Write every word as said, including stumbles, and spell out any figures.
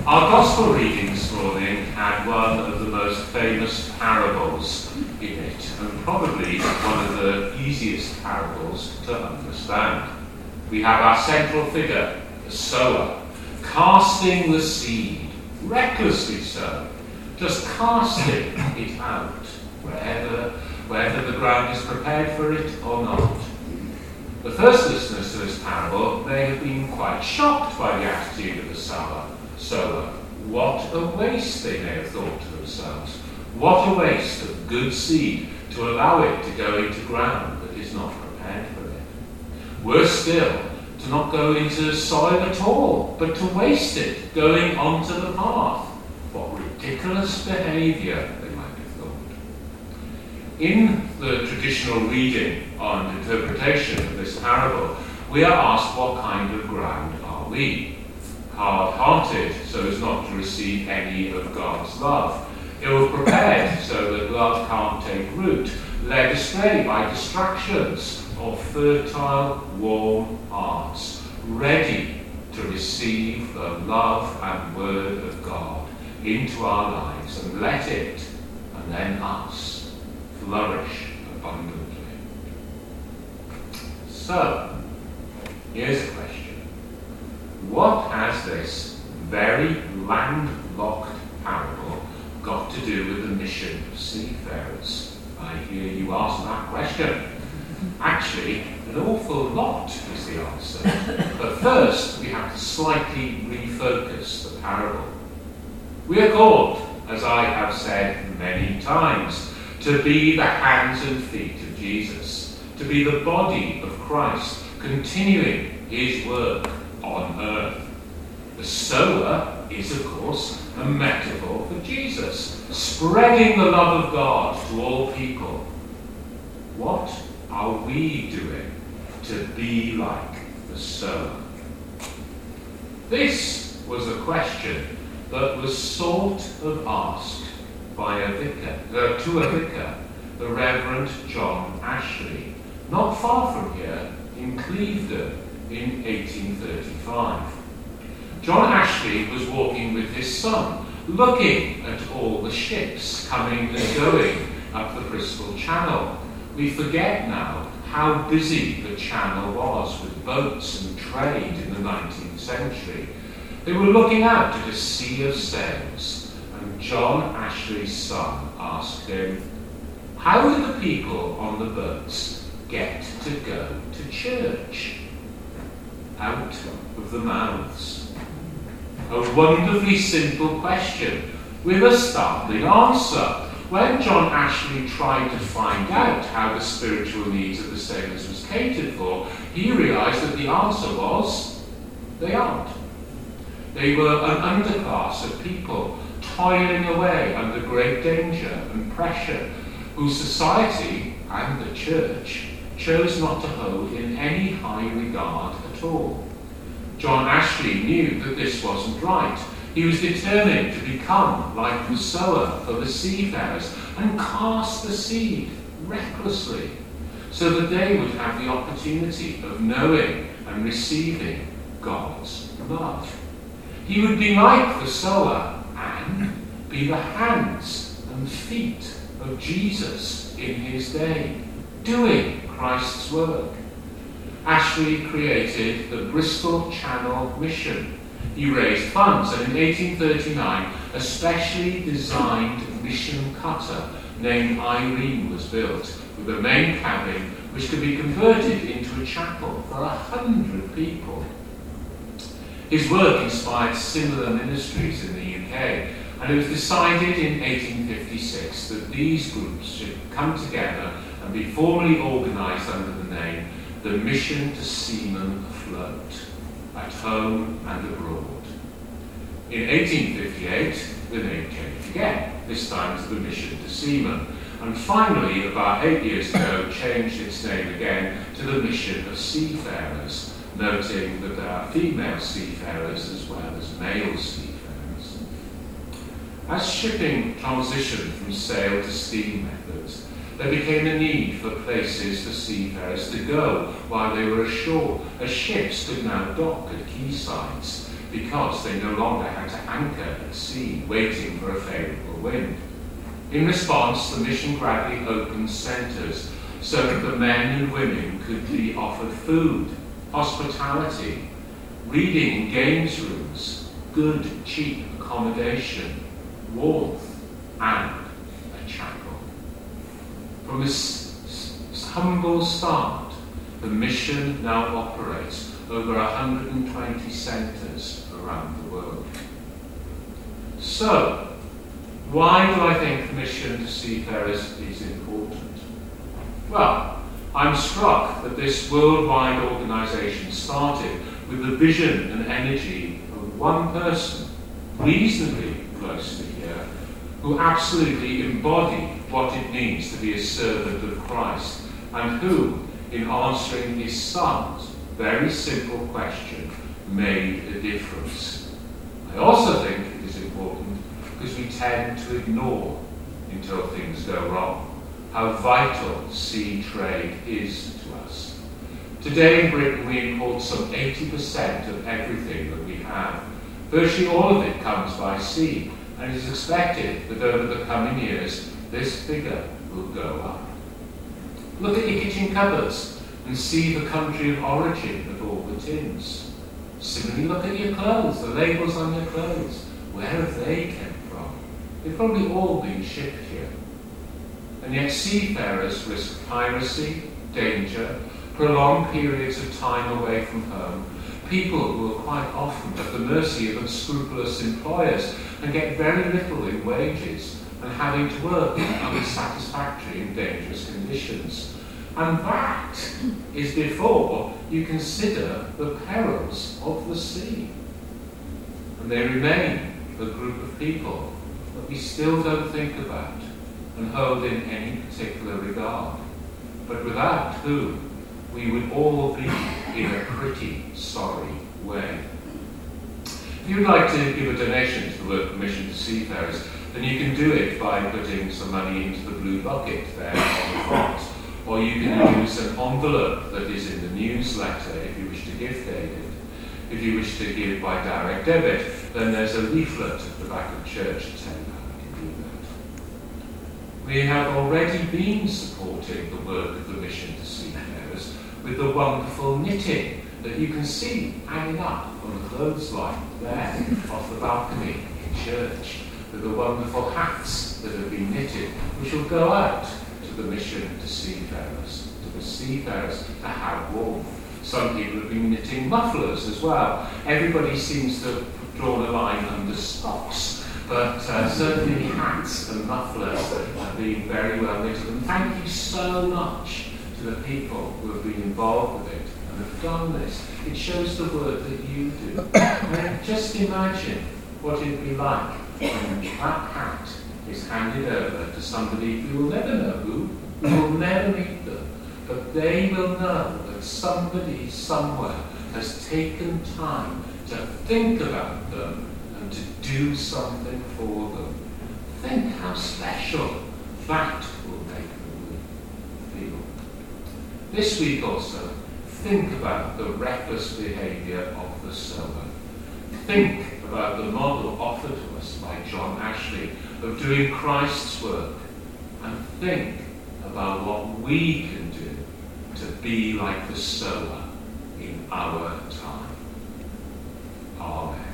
Our Gospel reading this morning had one of the most famous parables in it, and probably one of the easiest parables to understand. We have our central figure, the sower, casting the seed, recklessly so, just casting it out, wherever, wherever the ground is prepared for it or not. The first listeners to this parable may have been quite shocked by the attitude of the sower. sower. What a waste, they may have thought to themselves. What a waste of good seed to allow it to go into ground that is not prepared for it. Worse still, to not go into soil at all, but to waste it going onto the path. What ridiculous behaviour, they might have thought. In the traditional reading and interpretation of this parable, we are asked what kind of ground are we? Hard-hearted, so as not to receive any of God's love. Ill-prepared, so that love can't take root. Led astray by distractions, or fertile, warm hearts, ready to receive the love and word of God into our lives and let it, and then us, flourish abundantly. So, here's a question. What has this very landlocked parable got to do with the mission of seafarers? I hear you ask that question. Actually, an awful lot is the answer. But first, we have to slightly refocus the parable. We are called, as I have said many times, to be the hands and feet of Jesus, to be the body of Christ, continuing his work on earth. The sower is, of course, a metaphor for Jesus, spreading the love of God to all people. What are we doing to be like the sower? This was a question that was sort of asked by a vicar, uh, to a vicar, the Reverend John Ashley, not far from here in Clevedon, in eighteen thirty-five. John Ashley was walking with his son, looking at all the ships coming and going up the Bristol Channel. We forget now how busy the channel was with boats and trade in the nineteenth century. They were looking out at a sea of sails, and John Ashley's son asked him, how do the people on the boats get to go to church? Out of the mouths. A wonderfully simple question with a startling answer. When John Ashley tried to find out how the spiritual needs of the sailors was catered for, he realised that the answer was, they aren't. They were an underclass of people toiling away under great danger and pressure, whose society and the church chose not to hold in any high regard at all. John Ashley knew that this wasn't right. He was determined to become like the sower for the seafarers and cast the seed recklessly, so that they would have the opportunity of knowing and receiving God's love. He would be like the sower and be the hands and feet of Jesus in his day, doing Christ's work. Ashley created the Bristol Channel Mission. He raised funds, and in eighteen thirty-nine, a specially designed mission cutter named Irene was built, with a main cabin which could be converted into a chapel for a hundred people. His work inspired similar ministries in the U K, and it was decided in eighteen fifty-six that these groups should come together and be formally organised under the name the Mission to Seamen Afloat, at home and abroad. In eighteen fifty-eight, the name changed again, this time to the Mission to Seamen, and finally, about eight years ago, changed its name again to the Mission of Seafarers, noting that there are female seafarers as well as male seafarers. As shipping transitioned from sail to steam methods, there became a need for places for seafarers to go while they were ashore, as ships could now dock at quaysides, because they no longer had to anchor at sea, waiting for a favourable wind. In response, the mission gradually opened centres so that the men and women could be offered food, hospitality, reading and games rooms, good, cheap accommodation, warmth, and a chapel. From this humble start, the mission now operates over one hundred twenty centres around the world. So, why do I think the mission to seafarers is important? Well, I'm struck that this worldwide organisation started with the vision and energy of one person, reasonably close to here, who absolutely embodied what it means to be a servant of Christ, and who, in answering his son's very simple question, made a difference. I also think it is important because we tend to ignore, until things go wrong, how vital sea trade is to us. Today in Britain we import some eighty percent of everything that we have. Virtually all of it comes by sea, and it is expected that over the coming years this figure will go up. Look at your kitchen cupboards and see the country of origin of all the tins. Similarly, look at your clothes, the labels on your clothes. Where have they come from? They've probably all been shipped here. And yet seafarers risk piracy, danger, prolonged periods of time away from home, people who are quite often at the mercy of unscrupulous employers and get very little in wages, and having to work in unsatisfactory and dangerous conditions. And that is before you consider the perils of the sea. And they remain a group of people that we still don't think about and hold in any particular regard, but without whom we would all be in a pretty sorry way. If you'd like to give a donation to the work of Mission to Seafarers, then you can do it by putting some money into the blue bucket there on the front, or you can use an envelope that is in the newsletter if you wish to give David. If you wish to give by direct debit, then there's a leaflet at the back of church to tell you how you can do that. We have already been supporting the work of the Mission to Seafarers with the wonderful knitting that you can see hanging up on the clothesline there off the balcony in church, with the wonderful hats that have been knitted, which will go out to the Mission to Seafarers, to the seafarers to have warmth. Some people have been knitting mufflers as well. Everybody seems to have drawn a line under socks, but uh, certainly hats and mufflers have been very well knitted. And thank you so much to the people who have been involved with it and have done this. It shows the work that you do. And just imagine what it would be like when that hat is handed over to somebody who will never know who, who will never meet them, but they will know that somebody somewhere has taken time to think about them and to do something for them. Think how special that will make them feel. This week also, think about the reckless behaviour of the sower. Think about the model offered to us by John Ashley of doing Christ's work, and think about what we can do to be like the sower in our time. Amen.